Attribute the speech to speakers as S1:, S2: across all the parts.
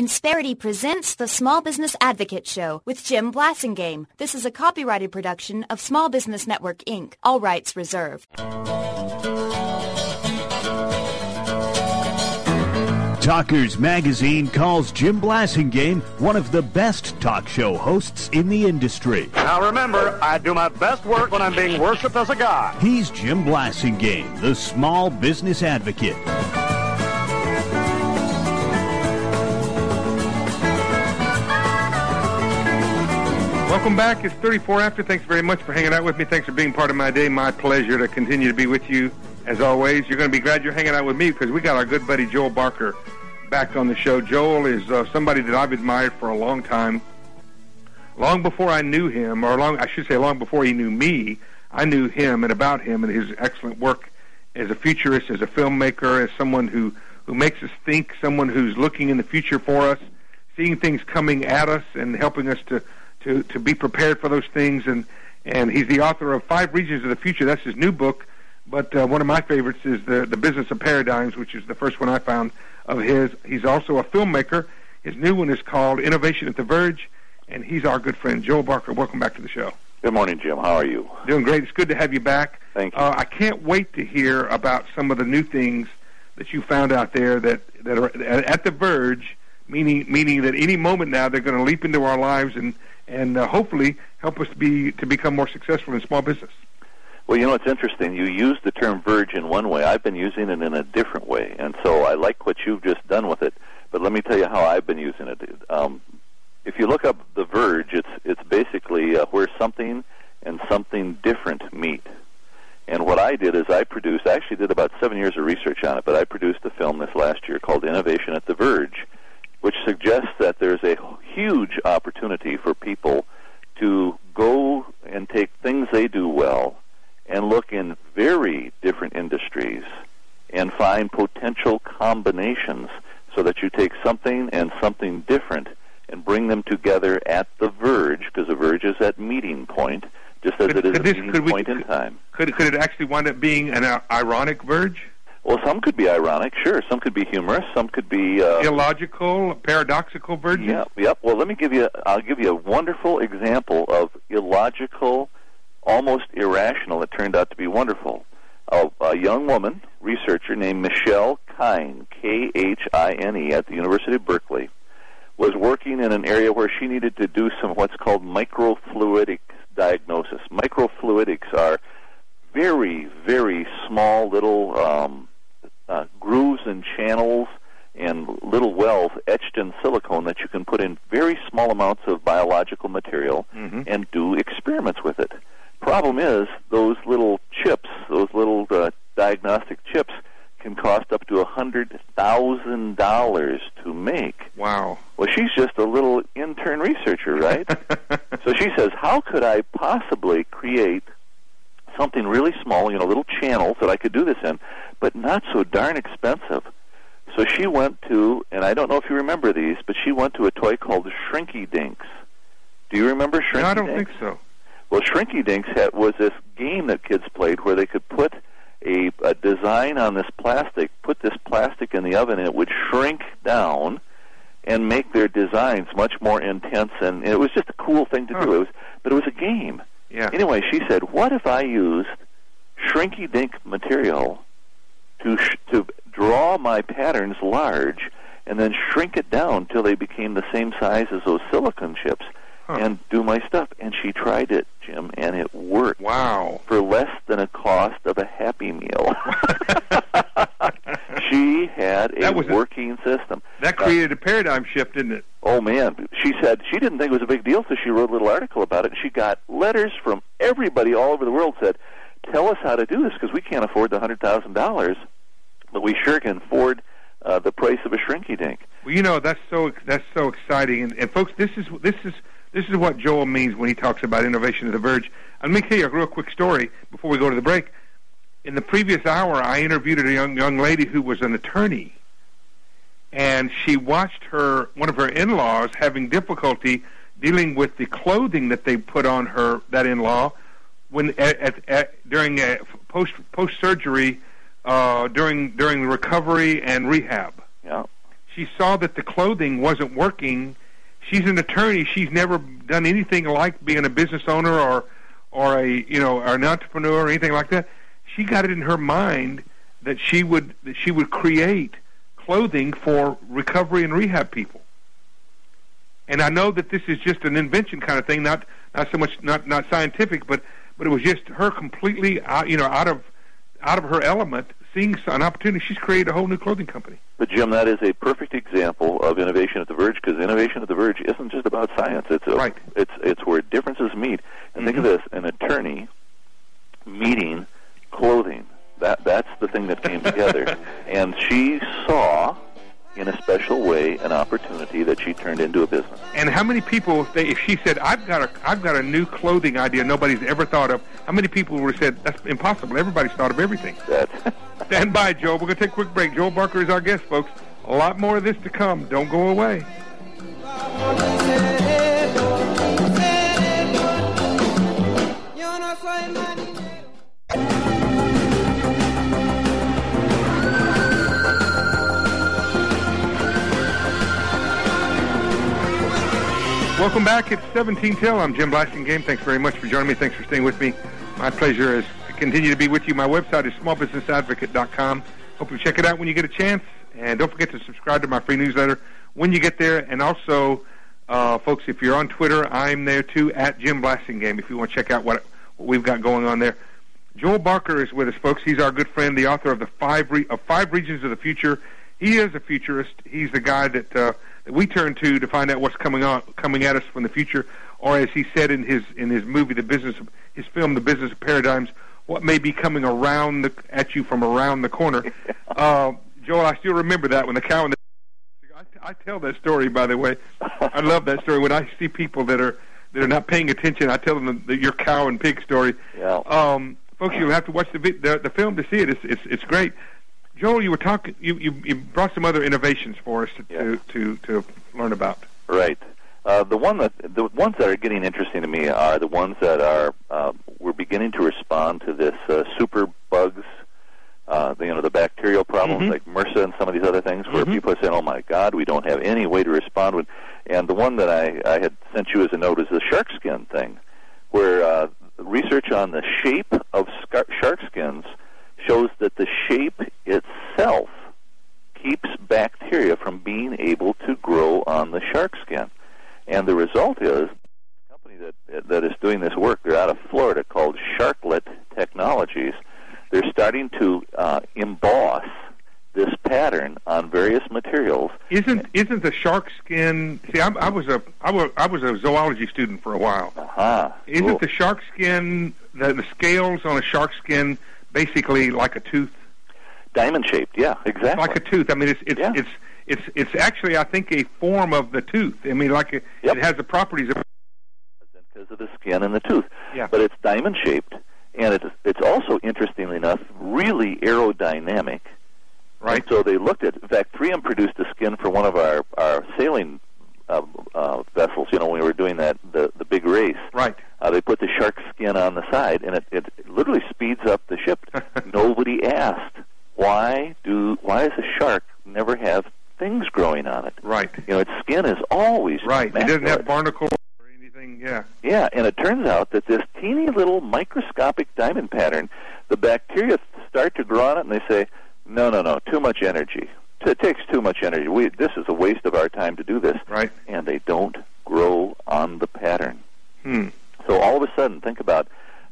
S1: Insperity presents the Small Business Advocate Show with Jim Blasingame. This is a copyrighted production of Small Business Network, Inc. All rights reserved.
S2: Talkers Magazine calls Jim Blasingame one of the best talk show hosts in the industry.
S3: Now remember, I do my best work when I'm being worshipped as a god.
S2: He's Jim Blasingame, the Small Business Advocate.
S4: Welcome back. It's 34 after. Thanks very much for hanging out with me. Thanks for being part of my day. My pleasure to continue to be with you. As always, you're going to be glad you're hanging out with me because we got our good buddy Joel Barker back on the show. Joel is somebody that I've admired for a long time. Long before I knew him, or long before he knew me, I knew him and about him and his excellent work as a futurist, as a filmmaker, as someone who makes us think, someone who's looking in the future for us, seeing things coming at us and helping us to be prepared for those things. And he's the author of 5 Regions of the Future. That's his new book. But one of my favorites is the Business of Paradigms, which is the first one I found of his. He's also a filmmaker. His new one is called Innovation at the Verge, and he's our good friend. Joel Barker, welcome back to the show.
S5: Good morning, Jim. How are you?
S4: Doing great. It's good to have you back.
S5: Thank you.
S4: I can't wait to hear about some of the new things that you found out there that are at the verge, meaning that any moment now they're going to leap into our lives and hopefully help us to become more successful in small business.
S5: Well, you know, it's interesting. You use the term verge in one way. I've been using it in a different way, and so I like what you've just done with it. But let me tell you how I've been using it. If you look up the verge, it's basically where something and something different meet. And what I did is I actually did about 7 years of research on it, but I produced a film this last year called Innovation at the Verge, which suggests that there's a huge opportunity for people to go and take things they do well and look in very different industries and find potential combinations so that you take something and something different and bring them together at the verge, because the verge is that meeting point, just as it is a meeting point in time.
S4: Could it actually wind up being an ironic verge?
S5: Well, some could be ironic, sure. Some could be humorous. Some could be
S4: illogical, paradoxical verges.
S5: Yep. Well, I'll give you a wonderful example of illogical, almost irrational. It turned out to be wonderful. A young woman, researcher named Michelle Kine, Khine, at the University of Berkeley, was working in an area where she needed to do some what's called microfluidics diagnosis. Microfluidics are very, very small little grooves and channels and little wells etched in silicone that you can put in very small amounts of biological material and do experiments with it. Problem is, those little chips, those little diagnostic chips, can cost up to $100,000 to make.
S4: Wow.
S5: Well, she's just a little intern researcher, right? So she says, how could I possibly create something really small, little channels that I could do this in, but not so darn expensive? So she went to, and I don't know if you remember these, but she went to a toy called Shrinky Dinks. Do you remember Shrinky Dinks?
S4: No, I don't think so.
S5: Well, Shrinky Dinks was this game that kids played where they could put a design on this plastic, put this plastic in the oven, and it would shrink down and make their designs much more intense, and it was just a cool thing to do. But it was a game.
S4: Yeah.
S5: Anyway, she said, what if I used Shrinky Dink material to draw my patterns large and then shrink it down till they became the same size as those silicone chips and do my stuff? And she tried it, Jim, and it worked.
S4: Wow.
S5: For less than a cost of a Happy Meal. She had a working system.
S4: That created a paradigm shift, didn't it?
S5: Oh, man. She said she didn't think it was a big deal, so she wrote a little article about it. She got letters from everybody all over the world said, tell us how to do this, because we can't afford the $100,000, but we sure can afford the price of a Shrinky Dink.
S4: Well, that's so exciting. And folks, this is what Joel means when he talks about innovation at the verge. Let me tell you a real quick story before we go to the break. In the previous hour, I interviewed a young lady who was an attorney, and she watched one of her in-laws having difficulty dealing with the clothing that they put on that in-law when during post-surgery, during the recovery and rehab.
S5: Yeah.
S4: She saw that the clothing wasn't working. She's an attorney. She's never done anything like being a business owner or an entrepreneur or anything like that. She got it in her mind that she would create clothing for recovery and rehab people. And I know that this is just an invention kind of thing, not so much not scientific, but it was just her completely out of her element, seeing an opportunity. She's created a whole new clothing company.
S5: But Jim, that is a perfect example of innovation at the verge, because innovation at the verge isn't just about science. It's where differences meet. And think of this: an attorney meeting clothing. That's the thing that came together. And she saw, in a special way, an opportunity that she turned into a business.
S4: And how many people, if she said, I've got a new clothing idea nobody's ever thought of, how many people would have said, that's impossible, everybody's thought of everything? Stand by, Joel. We're going to take a quick break. Joel Barker is our guest, folks. A lot more of this to come. Don't go away. Welcome back. It's 17 till. I'm Jim Blasingame. Thanks very much for joining me. Thanks for staying with me. My pleasure is to continue to be with you. My website is smallbusinessadvocate.com. Hope you check it out when you get a chance. And don't forget to subscribe to my free newsletter when you get there. And also, folks, if you're on Twitter, I'm there too, at Jim Blasingame, if you want to check out what we've got going on there. Joel Barker is with us, folks. He's our good friend, the author of the Five Regions of the Future. He is a futurist. He's the guy that we turn to find out what's coming at us from the future, or as he said in his movie, his film, The Business of Paradigms, what may be coming at you from around the corner. Joel, I still remember that when the cow and the I tell that story, by the way. I love that story. When I see people that are not paying attention, I tell them your cow and pig story.
S5: Yeah.
S4: Folks, you'll have to watch the film to see it. It's great. Joel, you were talking. You brought some other innovations for us to learn about.
S5: Right. The ones that are getting interesting to me are the ones that are we're beginning to respond to this super bugs, the bacterial problems like MRSA and some of these other things, where people are saying, "Oh my God, we don't have any way to respond with." And the one that I had sent you as a note is the shark skin thing, where research on the shape of shark skins shows that the shape itself keeps bacteria from being able to grow on the shark skin. And the result is, the company that is doing this work, they're out of Florida, called Sharklet Technologies. They're starting to emboss this pattern on various materials.
S4: Isn't the shark skin? See, I was a zoology student for a while. Isn't
S5: cool.
S4: The shark skin, the scales on a shark skin, basically like a tooth?
S5: Diamond shaped, yeah, exactly.
S4: Like a tooth. I mean, it's actually, I think, a form of the tooth. I mean, it has the properties of
S5: because of the skin and the tooth.
S4: Yeah.
S5: But it's diamond shaped, and it's also, interestingly enough, really aerodynamic.
S4: Right.
S5: And so they looked at. In fact, 3M produced the skin for one of our sailing vessels. When we were doing the big race.
S4: Right.
S5: They put the shark skin on the side, and it literally speeds up the ship. Nobody asked, why does a shark never have things growing on it?
S4: Right.
S5: Its skin is always
S4: right.
S5: immaculate.
S4: It doesn't have barnacles or anything. Yeah.
S5: Yeah, and it turns out that this teeny little microscopic diamond pattern, the bacteria start to grow on it, and they say, no, too much energy. It takes too much energy. This is a waste of our time to do this.
S4: Right.
S5: And they don't grow on the pattern. So all of a sudden, think about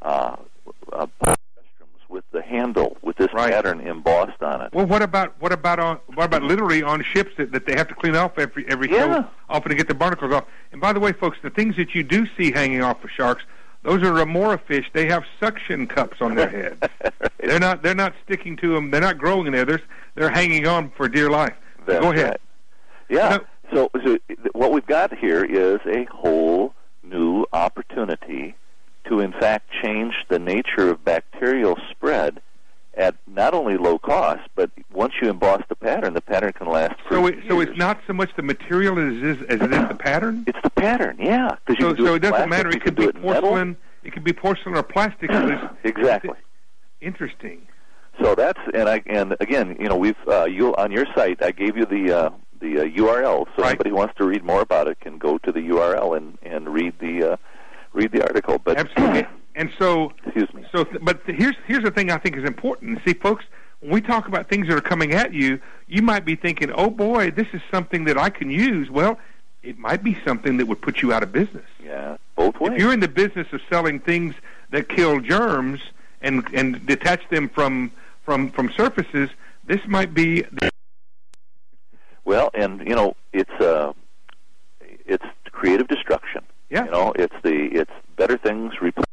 S5: restrooms with the handle with this pattern embossed on it.
S4: Well, what about literally on ships that they have to clean off every so often to get the barnacles off? And by the way, folks, the things that you do see hanging off of sharks, those are remora fish. They have suction cups on their heads. Right. They're not sticking to them. They're not growing in there. They're hanging on for dear life. Go ahead.
S5: Right. Yeah. So what we've got here is a whole new opportunity to, in fact, change the nature of bacterial spread at not only low cost, but once you emboss the pattern can last for years.
S4: So it's not so much the material as it is the pattern?
S5: It's the pattern, yeah.
S4: So it doesn't matter. It could be porcelain. It could be porcelain or plastic.
S5: Exactly.
S4: Interesting.
S5: So that's and again, we've you on your site. I gave you the URL. So
S4: right.
S5: anybody who wants to read more about it can go to the URL and read the article. But
S4: absolutely. And so,
S5: excuse me.
S4: But here's the thing I think is important. See, folks, when we talk about things that are coming at you, you might be thinking, "Oh boy, this is something that I can use." Well, it might be something that would put you out of business.
S5: Yeah, both ways.
S4: If you're in the business of selling things that kill germs and detach them from surfaces, this might be.
S5: Well, and it's creative destruction.
S4: Yeah.
S5: It's better things replace.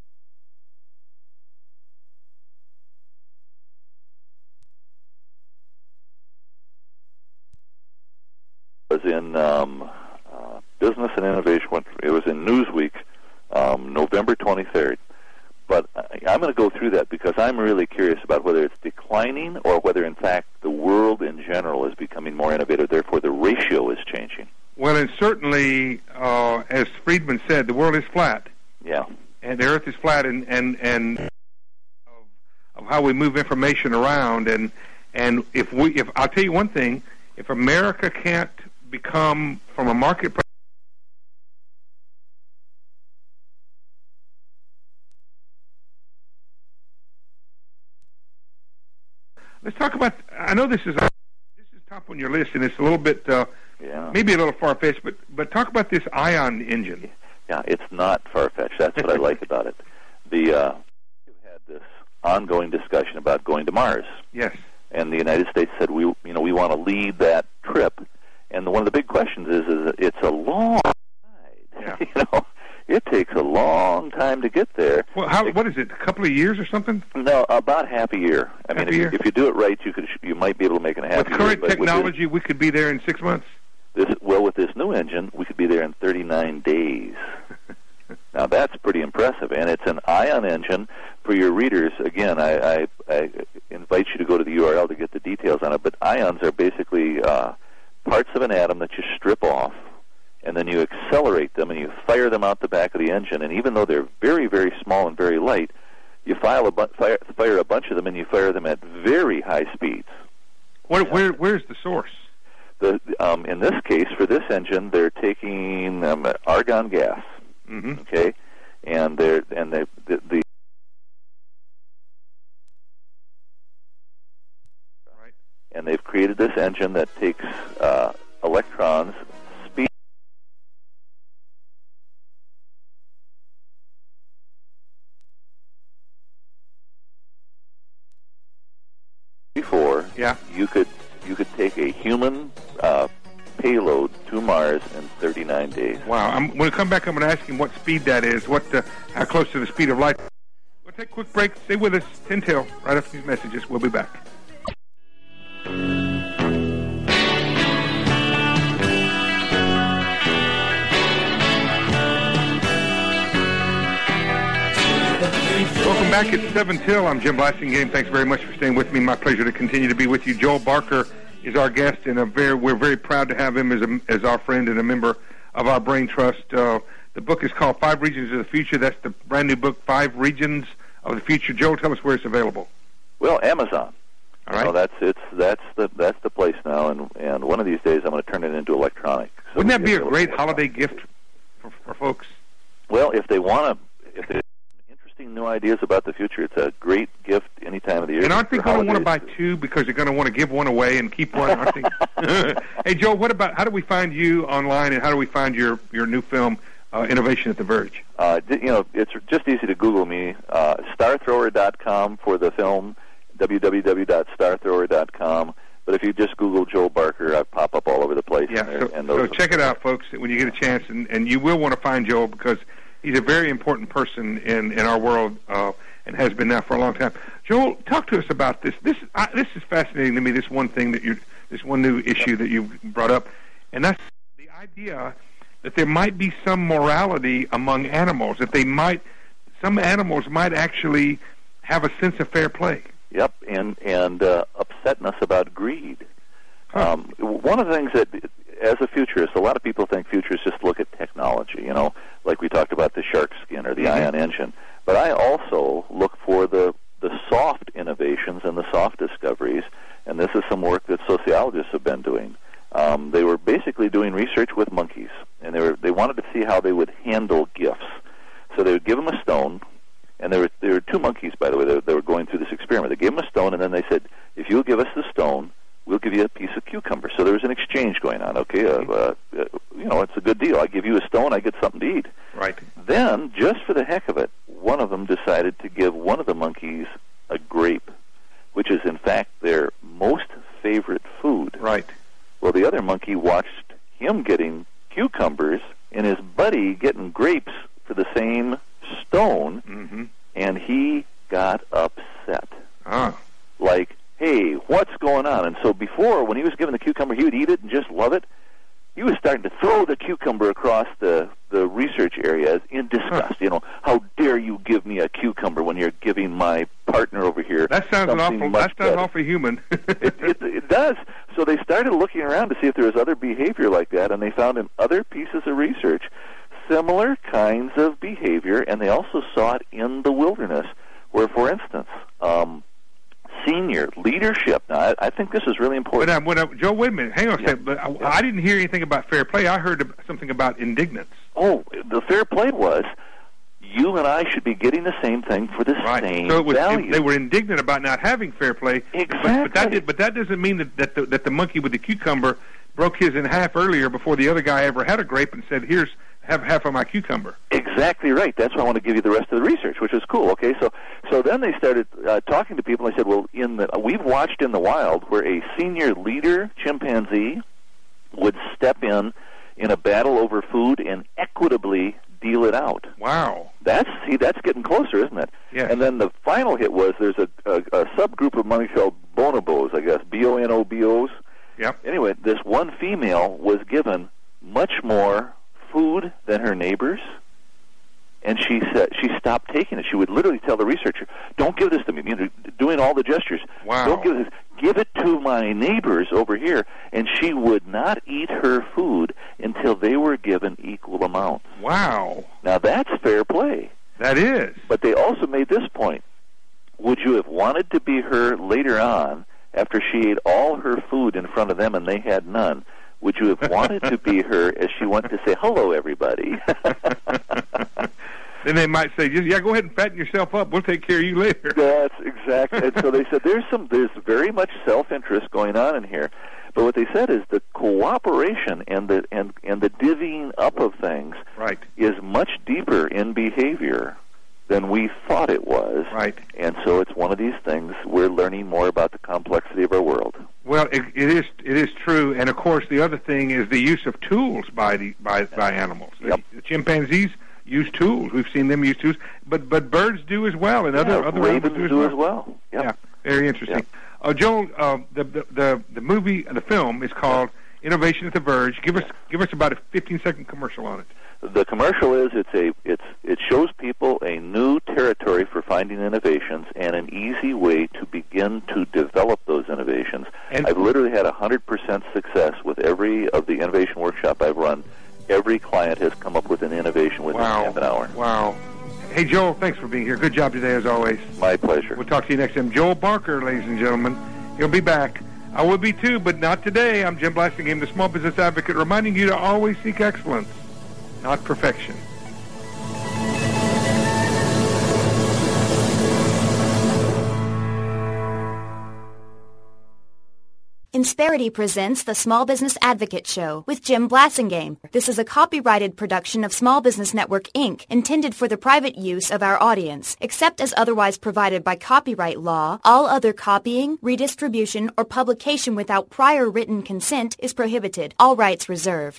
S5: Was in Business and Innovation. It was in Newsweek, November 23rd. But I'm going to go through that because I'm really curious about whether it's declining or whether, in fact, the world in general is becoming more innovative. Therefore, the ratio is changing.
S4: Well, and certainly, as Friedman said, the world is flat.
S5: Yeah.
S4: And the Earth is flat, and of how we move information around. And if I'll tell you one thing, if America can't become from a marketplace. Let's talk about. I know this is top on your list, and it's a little bit, maybe a little far-fetched, but talk about this ion engine.
S5: Yeah, it's not far-fetched. That's what I like about it. We've had this ongoing discussion about going to Mars.
S4: Yes.
S5: And the United States said we want to lead that trip. And one of the big questions is it's a long ride.
S4: Yeah.
S5: It takes a long time to get there.
S4: Well, what is it? A couple of years or something?
S5: No, about half a year. I mean, if you do it right, you might be able to make it in half a year.
S4: With current technology, we could be there in 6 months.
S5: With this new engine, we could be there in 39 days. Now, that's pretty impressive, and it's an ion engine. For your readers, again, I invite you to go to the URL to get the details on it, but ions are basically parts of an atom that you strip off, and then you accelerate them, and you fire them out the back of the engine, and even though they're very, very small and very light, you fire a bunch of them, and you fire them at very high speeds.
S4: Where's the source?
S5: In this case, for this engine, they're taking argon gas.
S4: Mm-hmm.
S5: Okay, and the
S4: right.
S5: And they've created this engine that takes electrons speed before.
S4: Yeah.
S5: You could take a human payload to Mars in 39 days.
S4: Wow. When we come back, I'm going to ask him what speed that is, how close to the speed of light. We'll take a quick break. Stay with us. Tin Tail, right after these messages. We'll be back. Welcome back. It's 7 Till. I'm Jim Blasingame. Thanks very much for staying with me. My pleasure to continue to be with you. Joel Barker is our guest, and we're very proud to have him as our friend and a member of our Brain Trust. The book is called 5 Regions of the Future. That's the brand new book, 5 Regions of the Future. Joel, tell us where it's available.
S5: Well, Amazon.
S4: All right.
S5: That's the place now, and one of these days I'm going to turn it into electronic. So
S4: wouldn't that be a great holiday gift for folks?
S5: Well, if they have interesting new ideas about the future, it's a great gift any time of the year.
S4: And aren't they going to want to buy 2 because they're going to want to give one away and keep one? Aren't they? Hey, Joel, how do we find you online, and how do we find your new film, Innovation at the Verge?
S5: It's just easy to Google me. StarThrower.com for the film, www.starthrower.com. But if you just Google Joel Barker, I pop up all over the place.
S4: Yeah, so check it out, folks, when you get a chance. And you will want to find Joel because he's a very important person in our world and has been now for a long time. Joel, talk to us about this. This is fascinating to me, this one thing this one new issue that you brought up. And that's the idea that there might be some morality among animals, that some animals might actually have a sense of fair play.
S5: Yep, and upsetness about greed.
S4: Huh.
S5: One of the things that, as a futurist, a lot of people think futurists just look at technology, like we talked about the shark skin or the ion engine. But I also look for the soft innovations and the soft discoveries, and this is some work that sociologists have been doing. They were basically doing research with monkeys, and they wanted to see how they would handle gifts. So they would give them a stone, and there were two monkeys, by the way, that were going through this experiment. They gave them a stone, and then they said, if you'll give us the stone, we'll give you a piece of cucumber. So there was an exchange going on. Okay, it's a good deal. I give you a stone, I get something to eat.
S4: Right.
S5: Then, just for the heck of it, one of them decided to give one of the monkeys a grape, which is, in fact, their most favorite food.
S4: Right.
S5: Well, the other monkey watched him getting cucumbers and his buddy getting grapes for the same stone, and he got upset. Like, hey, what's going on? And so before, when he was given the cucumber, he would eat it and just love it. He was starting to throw the cucumber across the research area in disgust. How dare you give me a cucumber when you're giving my partner over here
S4: That sounds awful human.
S5: It does. So they started looking around to see if there was other behavior like that, and they found in other pieces of research similar kinds of behavior, and they also saw it in the wilderness, where, for instance, senior leadership. Now, I think this is really important.
S4: But Joe, wait a minute. Hang on a second. But I didn't hear anything about fair play. I heard something about indignance.
S5: Oh, the fair play was you and I should be getting the same thing for the same value.
S4: They were indignant about not having fair play.
S5: Exactly.
S4: But that doesn't mean that the monkey with the cucumber broke his in half earlier before the other guy ever had a grape and said, "Here's have half of my cucumber."
S5: Exactly right. That's why I want to give you the rest of the research, which is cool. Okay, so then they started talking to people. And they said, well, we've watched in the wild where a senior leader chimpanzee would step in a battle over food and equitably deal it out.
S4: Wow.
S5: That's getting closer, isn't it?
S4: Yeah.
S5: And then the final hit was there's a subgroup of monkeys called bonobos, I guess, bonobos.
S4: Yep.
S5: Anyway, this one female was given much more food than her neighbors, and she said she stopped taking it. She would literally tell the researcher, "Don't give this to me," doing all the gestures.
S4: Wow.
S5: "Don't give this. Give it to my neighbors over here." And she would not eat her food until they were given equal amounts.
S4: Wow.
S5: Now that's fair play.
S4: That is.
S5: But they also made this point: would you have wanted to be her later on, after she ate all her food in front of them and they had none? Would you have wanted to be her as she went to say, "Hello, everybody"?
S4: Then they might say, "Yeah, go ahead and fatten yourself up. We'll take care of you later."
S5: That's exactly. And so they said there's very much self-interest going on in here. But what they said is the cooperation and the divvying up of things is much deeper in behavior than we thought it was.
S4: Right.
S5: And so it's one of these things we're learning more about the complexity of our world.
S4: Well, it is true, and of course the other thing is the use of tools by animals.
S5: Yep.
S4: The chimpanzees use tools. We've seen them use tools, but birds do as well, and other
S5: ravens
S4: animals
S5: do as well. Yep.
S4: Yeah, very interesting. Yep. Joel, the film is called Innovation at the Verge. Give us about a 15-second commercial on it.
S5: The commercial is it shows people a new territory for finding innovations and an easy way to begin to develop those innovations. And I've literally had 100% success with every of the innovation workshop I've run. Every client has come up with an innovation within half an hour.
S4: Wow. Hey, Joel, thanks for being here. Good job today, as always.
S5: My pleasure.
S4: We'll talk to you next time. Joel Barker, ladies and gentlemen. He'll be back. I will be too, but not today. I'm Jim Blasingame, the Small Business Advocate, reminding you to always seek excellence, not perfection.
S1: Insperity presents the Small Business Advocate Show with Jim Blasingame. This is a copyrighted production of Small Business Network, Inc., intended for the private use of our audience. Except as otherwise provided by copyright law, all other copying, redistribution, or publication without prior written consent is prohibited. All rights reserved.